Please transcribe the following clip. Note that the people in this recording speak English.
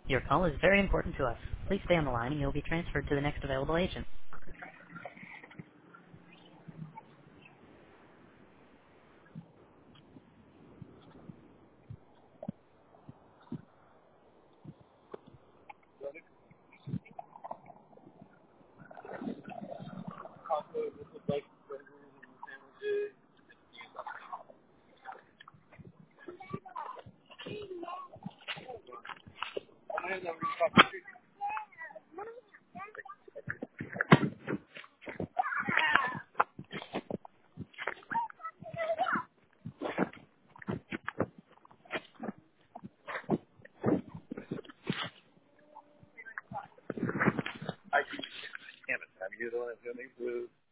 Your call is very important to us. Please stay on the line and you'll be transferred to the next available agent. I can't have you the one that's going to be blue.